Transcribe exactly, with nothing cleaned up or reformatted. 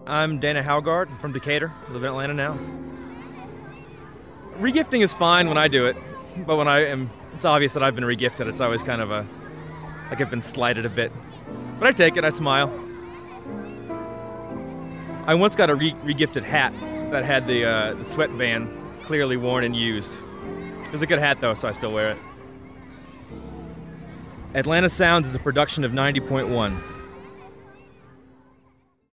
I'm Dana Haugard. I'm from Decatur. I live in Atlanta now. Regifting is fine when I do it, but when I am, it's obvious that I've been regifted. It's always kind of a, like I've been slighted a bit. But I take it, I smile. I once got a re- regifted hat that had the, uh, the sweatband clearly worn and used. It was a good hat though, so I still wear it. Atlanta Sounds is a production of ninety point one.